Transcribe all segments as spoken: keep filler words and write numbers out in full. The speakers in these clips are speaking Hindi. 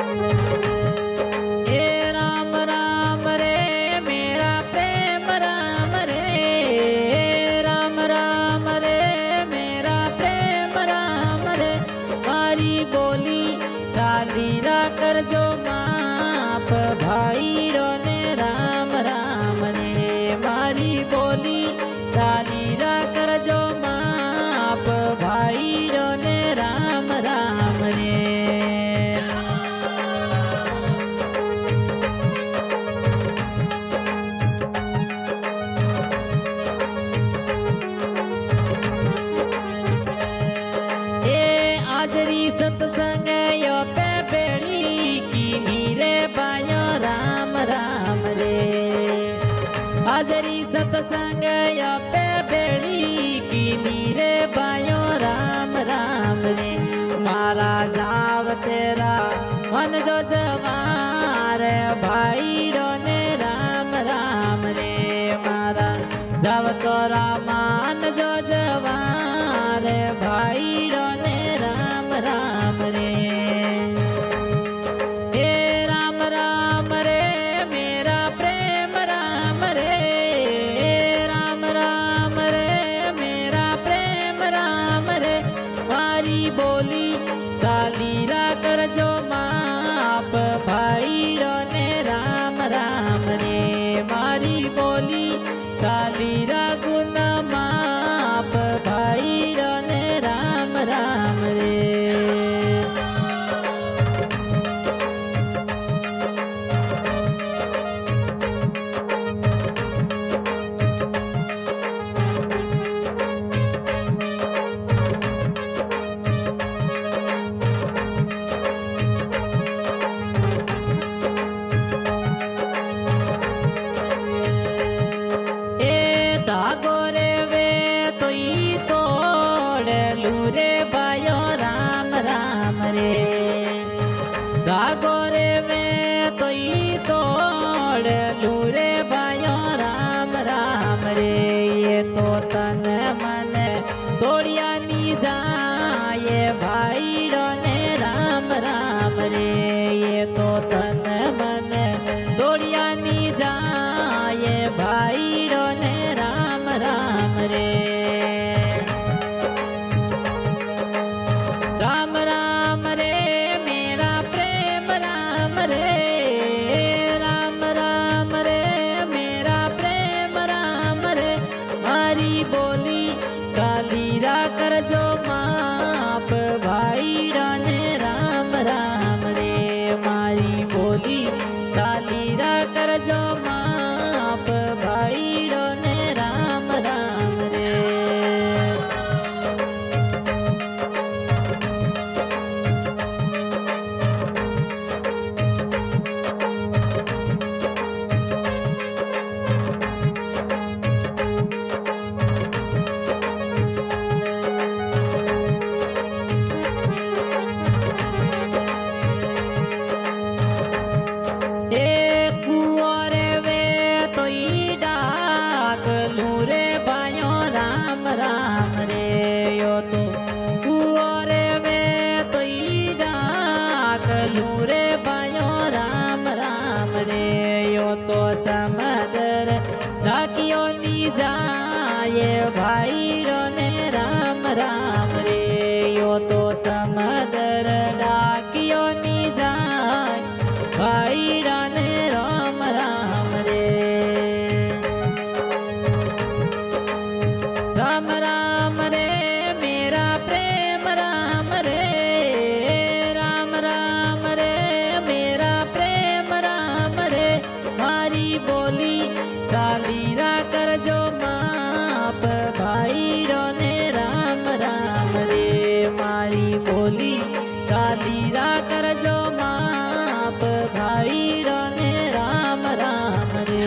हे राम राम रे मेरा प्रेम राम रे, राम राम रे मेरा प्रेम राम रे। मारी बोली चालीरा कर जो माप भाईड़ो ने राम राम रे। मारी बोली चालीरा कर जो माप भाईड़ो ने राम राम रे। आजरी सत्संग यो पे बेड़ी की नीरे बायो राम राम रे। आजरी सत्संग यो पे बेड़ी की नीरे बायो राम राम रे। मारा जाव तेरा मन जो जवार भाईड़ो ने राम राम रे। मारा जाव तोरा मान जो जवार भाईड़ो ने राम राम रे। हे राम राम रे मेरा प्रेम राम रे, राम राम रे मेरा प्रेम राम रे। मारी बोली चालीरा कर जो माप भाईड़ो ने राम राम रे। मारी बोली चालीरा गुण माप भाईड़ो ने राम राम रे। धागो रे वे तो ही तोड़ लूरे बायो राम राम रे। धागो रे वे तो ही तोड़ लूरे बायो राम राम रे। ये तो तन मन तोड़िया नी जाए भाईड़ो ने राम राम रे। ये तो तन मन तोड़िया नी जाए भाईड़ो ने राम राम रे। राम राम रे मेरा प्रेम राम रे, राम राम रे मेरा प्रेम राम रे। मारी बोली चालीरा कर जो माप भाईड़ो ने राम राम रे। मारी बोली चालीरा कर जो माप भाईड़ो ने राम राम रे। राम रे यो तो कुओरे वे तो ई डाक लूरे बायो राम राम रे। यो तो समदर डाकियो नी जाए भाईड़ो ने राम राम रे। यो तो समदर डाकियो नी जाए भाईड़ो ने राम राम रे। राम राम रे मेरा प्रेम राम रे, राम राम रे मेरा प्रेम राम रे। मारी बोली चालीरा कर जो माप भाईड़ो ने राम राम रे। मारी बोली चालीरा कर जो माप भाईड़ो ने राम राम रे।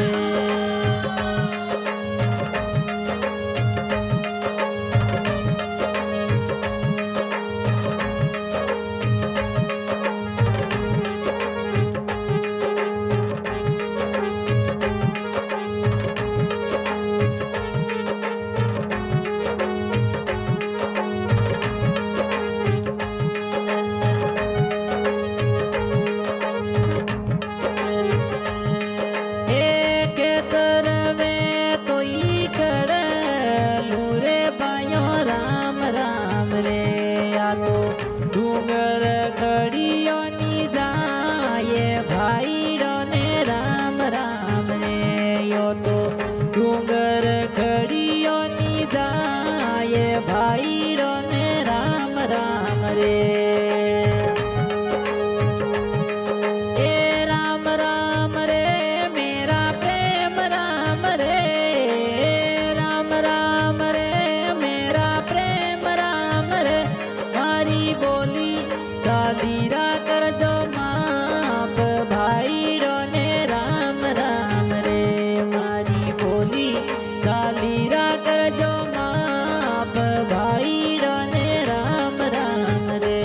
चालीरा कर जो माप भाईड़ो ने राम राम रे मारी बोली चालीरा कर जो माप भाईड़ो ने राम राम रे।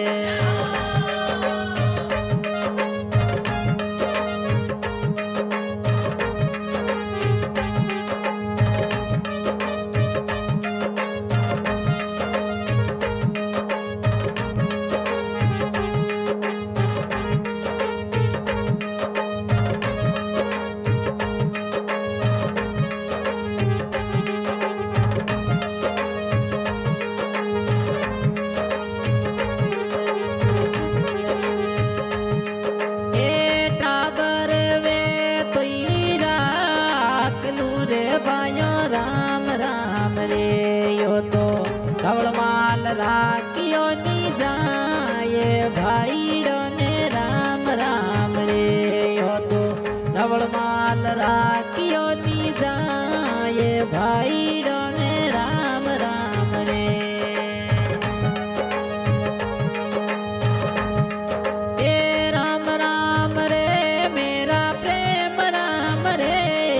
राम राम रे यो तो धवलमाल राखियो नी जाए भाईड़ो ने राम राम रे यो तो धवलमाल राखियो नी जाए भाईड़ो ने राम राम रे। ए राम राम रे मेरा प्रेम राम रे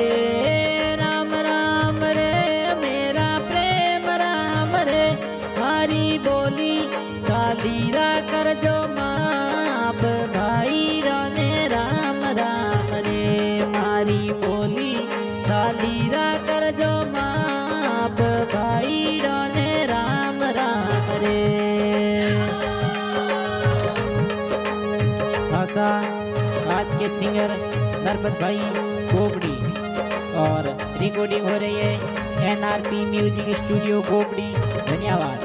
बोली चालीरा कर जो माप भाईड़ो ने राम राम रे मारी बोली चालीरा कर जो माप भाईड़ो ने राम राम रे। भाषा आज के सिंगर नरपत भाई गोपड़ी और रिकॉर्डिंग हो रही है N R P music studio Gopdi. धन्यवाद।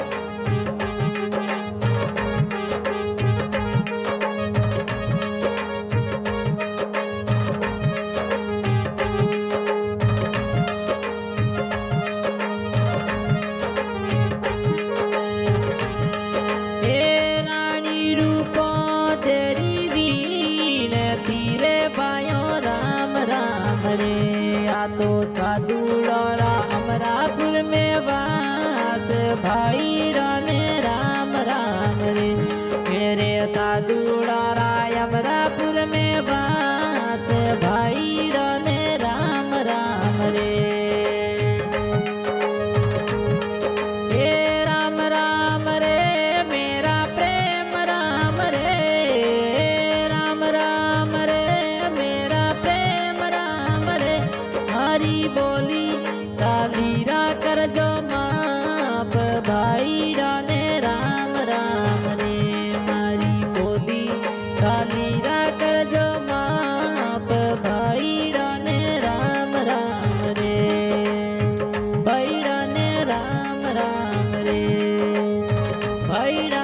रे आ तो साधुड़ा अमरापुर में वास भाईड़ो ने राम राम रे मेरे साधुड़ा अमरापुर में वास भाईड़ो ने राम राम रे। ए राम राम रे मेरा प्रेम राम रे राम राम रे मेरा प्रेम राम रे मारी बोली चालीरा कर जो माप भाईड़ो ने राम राम रे मारी बोली चालीरा कर जो माप भाईड़ो ने राम राम रे भाईड़ो ने राम राम रे भाईड़ा